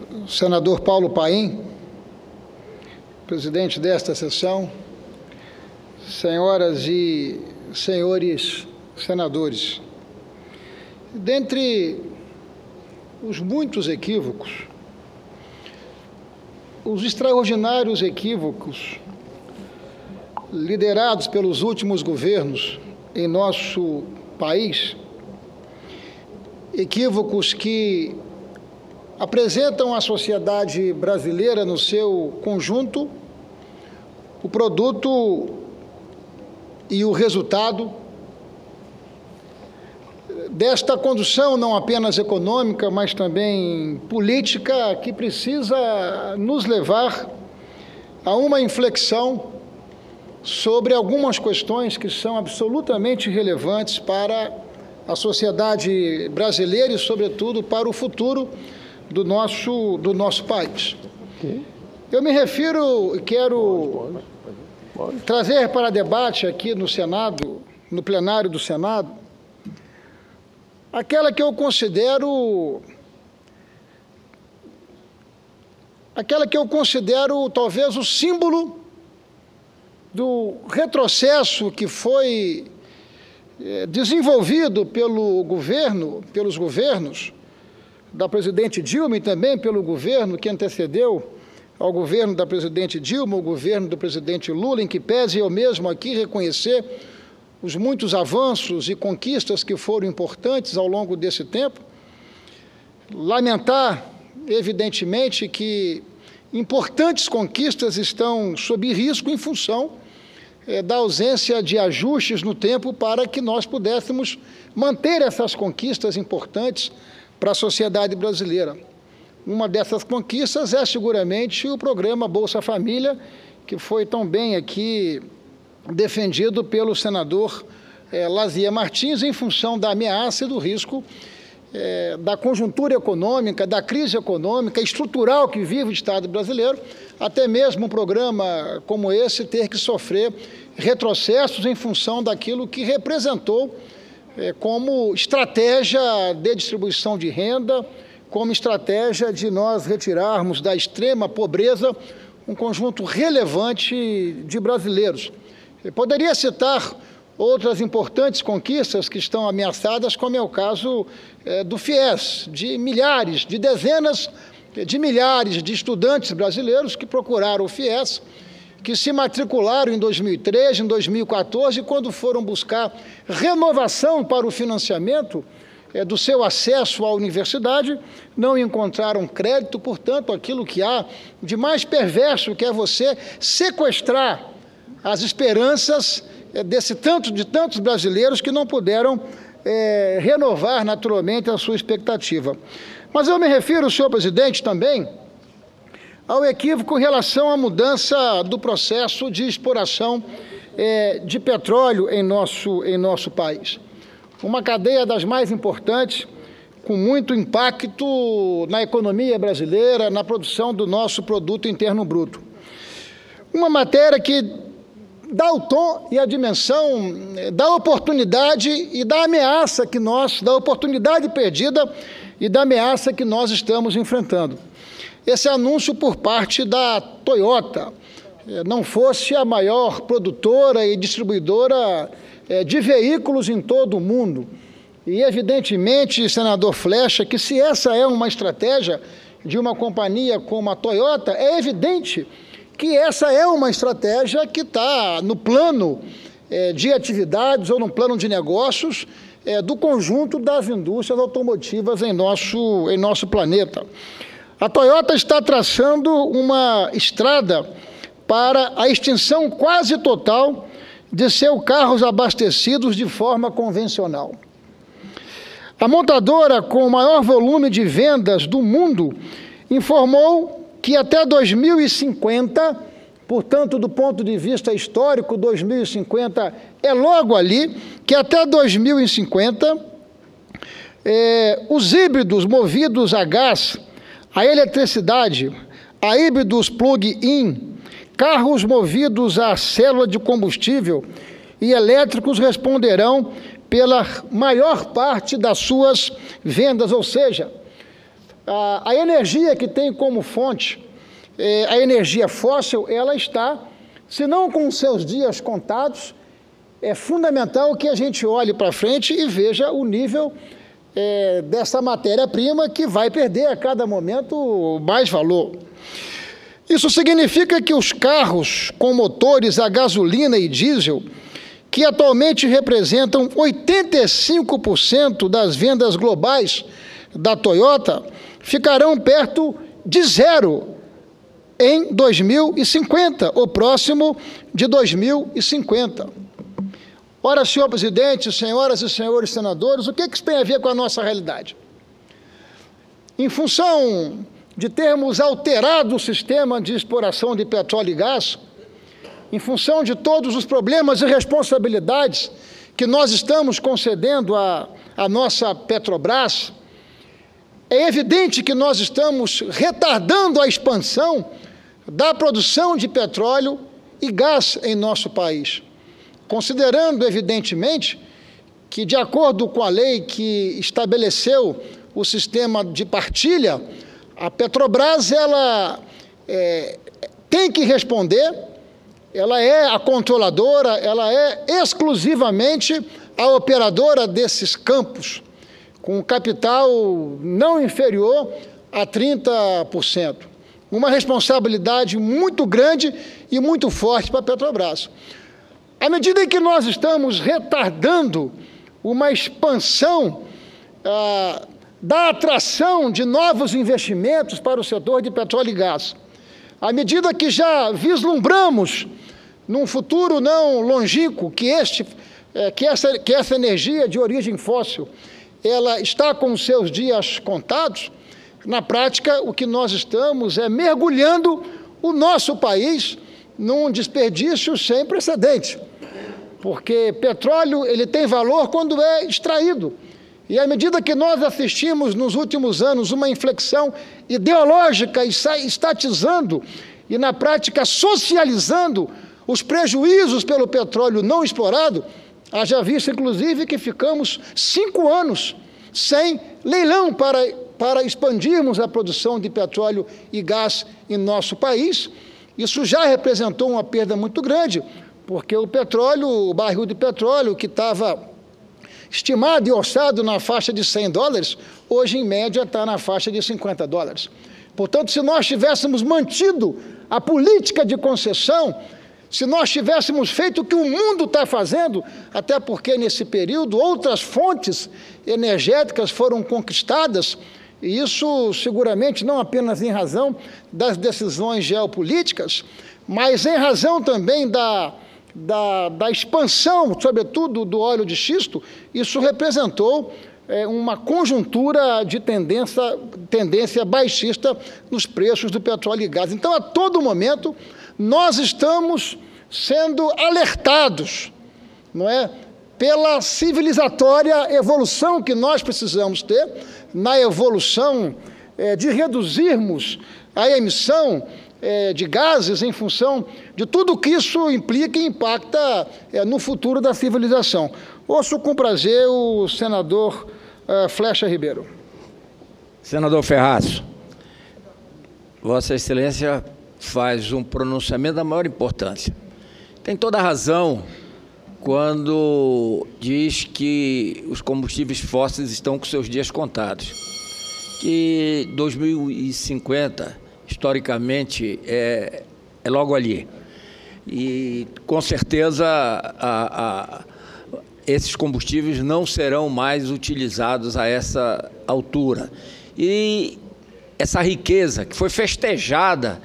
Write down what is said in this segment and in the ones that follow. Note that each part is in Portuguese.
senador Paulo Paim, presidente desta sessão, senhoras e senhores senadores, dentre os muitos equívocos, os extraordinários equívocos liderados pelos últimos governos em nosso país, equívocos que apresentam à sociedade brasileira no seu conjunto o produto e o resultado desta condução não apenas econômica, mas também política, que precisa nos levar a uma inflexão sobre algumas questões que são absolutamente relevantes para a sociedade brasileira e, sobretudo, para o futuro do nosso país. Eu me refiro e quero trazer para debate aqui no Senado, no plenário do Senado, aquela que eu considero talvez o símbolo do retrocesso que foi desenvolvido pelos governos da presidente Dilma e também pelo governo que antecedeu ao governo da presidente Dilma, o governo do presidente Lula, em que pese eu mesmo aqui reconhecer os muitos avanços e conquistas que foram importantes ao longo desse tempo, lamentar, evidentemente, que importantes conquistas estão sob risco em função da ausência de ajustes no tempo para que nós pudéssemos manter essas conquistas importantes para a sociedade brasileira. Uma dessas conquistas é seguramente o programa Bolsa Família, que foi tão bem aqui defendido pelo senador Lazier Martins, em função da ameaça e do risco da conjuntura econômica, da crise econômica estrutural que vive o Estado brasileiro, até mesmo um programa como esse ter que sofrer retrocessos em função daquilo que representou como estratégia de distribuição de renda, como estratégia de nós retirarmos da extrema pobreza um conjunto relevante de brasileiros. Eu poderia citar outras importantes conquistas que estão ameaçadas, como é o caso do FIES, de milhares, de dezenas de milhares de estudantes brasileiros que procuraram o FIES, que se matricularam em 2013, em 2014, quando foram buscar renovação para o financiamento do seu acesso à universidade, não encontraram crédito. Portanto, aquilo que há de mais perverso, que é você sequestrar as esperanças de tantos brasileiros que não puderam renovar naturalmente a sua expectativa. Mas eu me refiro, senhor presidente, também ao equívoco em relação à mudança do processo de exploração de petróleo em nosso país. Uma cadeia das mais importantes, com muito impacto na economia brasileira, na produção do nosso produto interno bruto. Uma matéria que dá o tom e a dimensão da oportunidade e da ameaça da oportunidade perdida e da ameaça que nós estamos enfrentando. Esse anúncio por parte da Toyota, não fosse a maior produtora e distribuidora de veículos em todo o mundo. E, evidentemente, senador Flexa, que se essa é uma estratégia de uma companhia como a Toyota, é evidente que essa é uma estratégia que está no plano de atividades ou no plano de negócios do conjunto das indústrias automotivas em nosso planeta. A Toyota está traçando uma estrada para a extinção quase total de seus carros abastecidos de forma convencional. A montadora com o maior volume de vendas do mundo informou que até 2050, portanto, do ponto de vista histórico, 2050 é logo ali, que até 2050, os híbridos movidos a gás, a eletricidade, a híbridos plug-in, carros movidos a célula de combustível e elétricos responderão pela maior parte das suas vendas, ou seja, A energia que tem como fonte, a energia fóssil, ela está, se não com seus dias contados, é fundamental que a gente olhe para frente e veja o nível dessa matéria-prima que vai perder a cada momento mais valor. Isso significa que os carros com motores a gasolina e diesel, que atualmente representam 85% das vendas globais da Toyota, ficarão perto de zero em 2050, ou próximo de 2050. Ora, senhor presidente, senhoras e senhores senadores, o que isso tem a ver com a nossa realidade? Em função de termos alterado o sistema de exploração de petróleo e gás, em função de todos os problemas e responsabilidades que nós estamos concedendo à nossa Petrobras, é evidente que nós estamos retardando a expansão da produção de petróleo e gás em nosso país, considerando, evidentemente, que, de acordo com a lei que estabeleceu o sistema de partilha, a Petrobras ela tem que responder, ela é a controladora, ela é exclusivamente a operadora desses campos, com capital não inferior a 30%. Uma responsabilidade muito grande e muito forte para a Petrobras. À medida em que nós estamos retardando uma expansão da atração de novos investimentos para o setor de petróleo e gás, à medida que já vislumbramos, num futuro não longínquo, que essa energia de origem fóssil ela está com os seus dias contados, na prática o que nós estamos mergulhando o nosso país num desperdício sem precedente, porque petróleo ele tem valor quando é extraído. E à medida que nós assistimos nos últimos anos uma inflexão ideológica, estatizando e na prática socializando os prejuízos pelo petróleo não explorado, haja visto inclusive que ficamos 5 anos sem leilão para expandirmos a produção de petróleo e gás em nosso país. Isso já representou uma perda muito grande, porque o petróleo, o barril de petróleo que estava estimado e orçado na faixa de $100, hoje em média está na faixa de $50. Portanto, se nós tivéssemos mantido a política de concessão, se nós tivéssemos feito o que o mundo está fazendo, até porque nesse período outras fontes energéticas foram conquistadas, e isso seguramente não apenas em razão das decisões geopolíticas, mas em razão também da expansão, sobretudo do óleo de xisto, isso representou uma conjuntura de tendência baixista nos preços do petróleo e gás. Então, a todo momento, nós estamos sendo alertados, não é, pela civilizatória evolução que nós precisamos ter, na evolução de reduzirmos a emissão de gases em função de tudo que isso implica e impacta no futuro da civilização. Ouço com prazer o senador Flecha Ribeiro. Senador Ferraz, Vossa Excelência faz um pronunciamento da maior importância. Tem toda a razão quando diz que os combustíveis fósseis estão com seus dias contados. Que 2050, historicamente, é logo ali. E, com certeza, esses combustíveis não serão mais utilizados a essa altura. E essa riqueza que foi festejada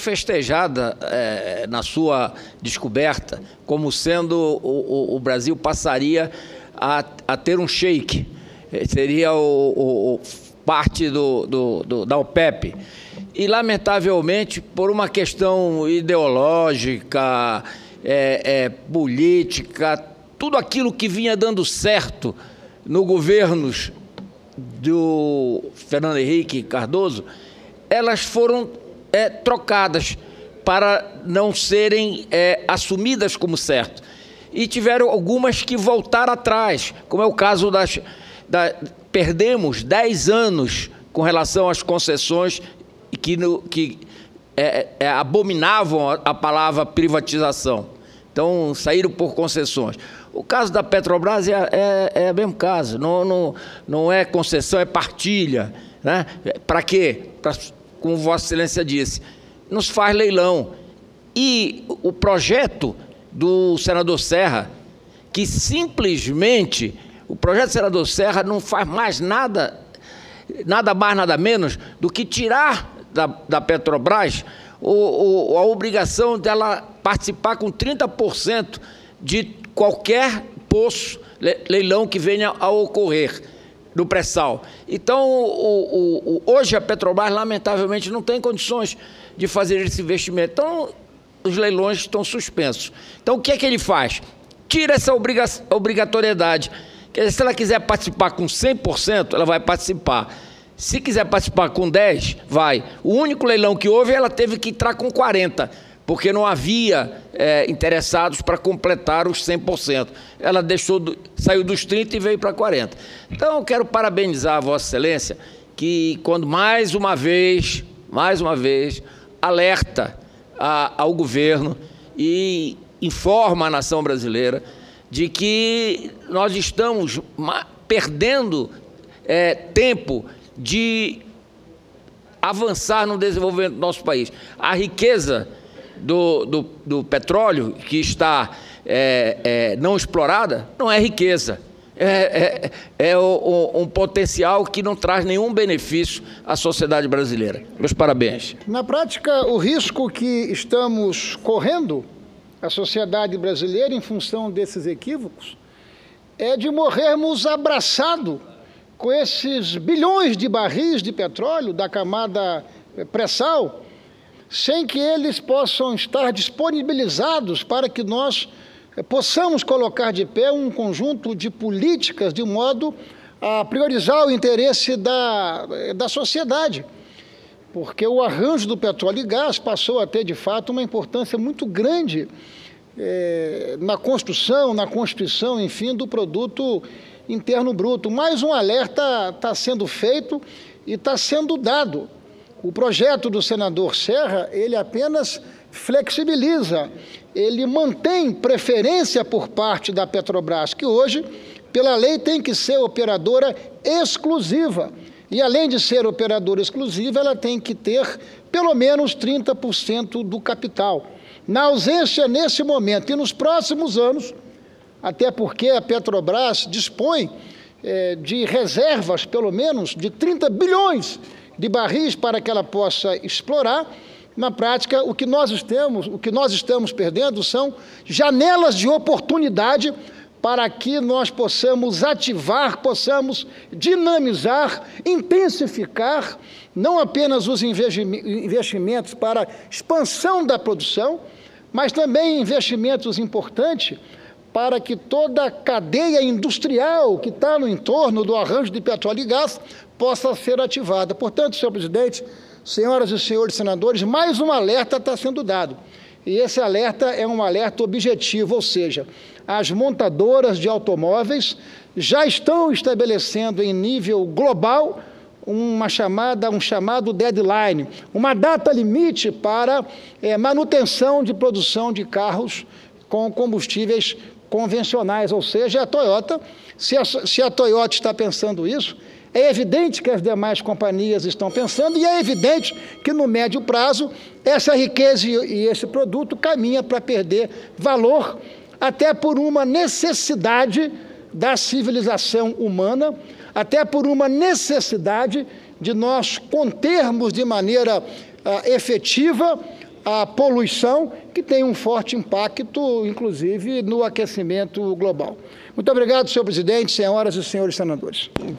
na sua descoberta, como sendo o Brasil passaria a ter um sheik, seria parte da OPEP. E, lamentavelmente, por uma questão ideológica, política, tudo aquilo que vinha dando certo no governos do Fernando Henrique Cardoso, elas foram trocadas para não serem assumidas como certo. E tiveram algumas que voltar atrás, como é o caso perdemos 10 anos com relação às concessões que abominavam a palavra privatização. Então, saíram por concessões. O caso da Petrobras é o mesmo caso. Não é concessão, é partilha. Né? Para quê? Como Vossa Excelência disse, nos faz leilão. E o projeto do senador Serra, que simplesmente, o projeto do senador Serra não faz mais nada mais, nada menos do que tirar da Petrobras a obrigação dela participar com 30% de qualquer poço, leilão que venha a ocorrer no pré-sal. Então, hoje a Petrobras, lamentavelmente, não tem condições de fazer esse investimento. Então, os leilões estão suspensos. Então, o que é que ele faz? Tira essa obrigatoriedade. Quer dizer, se ela quiser participar com 100%, ela vai participar. Se quiser participar com 10%, vai. O único leilão que houve, ela teve que entrar com 40%, porque não havia interessados para completar os 100%. Ela saiu dos 30% e veio para 40%. Então, eu quero parabenizar a Vossa Excelência, que quando mais uma vez, alerta ao governo e informa a nação brasileira de que nós estamos perdendo tempo de avançar no desenvolvimento do nosso país. A riqueza do petróleo que está não explorada não é riqueza, é um potencial que não traz nenhum benefício à sociedade brasileira. Meus parabéns. Na prática, o risco que estamos correndo, a sociedade brasileira, em função desses equívocos, é de morrermos abraçados com esses bilhões de barris de petróleo da camada pré-sal, sem que eles possam estar disponibilizados para que nós possamos colocar de pé um conjunto de políticas de modo a priorizar o interesse da sociedade. Porque o arranjo do petróleo e gás passou a ter, de fato, uma importância muito grande na construção, na constituição, enfim, do produto interno bruto. Mais um alerta está sendo feito e está sendo dado. O projeto do senador Serra, ele apenas flexibiliza, ele mantém preferência por parte da Petrobras, que hoje, pela lei, tem que ser operadora exclusiva. E, além de ser operadora exclusiva, ela tem que ter pelo menos 30% do capital. Na ausência, nesse momento e nos próximos anos, até porque a Petrobras dispõe de reservas, pelo menos, de 30 bilhões de barris para que ela possa explorar. Na prática, o que nós estamos perdendo são janelas de oportunidade para que nós possamos ativar, possamos dinamizar, intensificar, não apenas os investimentos para expansão da produção, mas também investimentos importantes para que toda a cadeia industrial que está no entorno do arranjo de petróleo e gás possa ser ativada. Portanto, senhor presidente, senhoras e senhores senadores, mais um alerta está sendo dado. E esse alerta é um alerta objetivo, ou seja, as montadoras de automóveis já estão estabelecendo em nível global um chamado deadline, uma data limite para manutenção de produção de carros com combustíveis convencionais, ou seja, a Toyota, se a Toyota está pensando isso, é evidente que as demais companhias estão pensando e é evidente que no médio prazo essa riqueza e esse produto caminha para perder valor, até por uma necessidade da civilização humana, até por uma necessidade de nós contermos de maneira efetiva a poluição, que tem um forte impacto, inclusive, no aquecimento global. Muito obrigado, senhor presidente, senhoras e senhores senadores.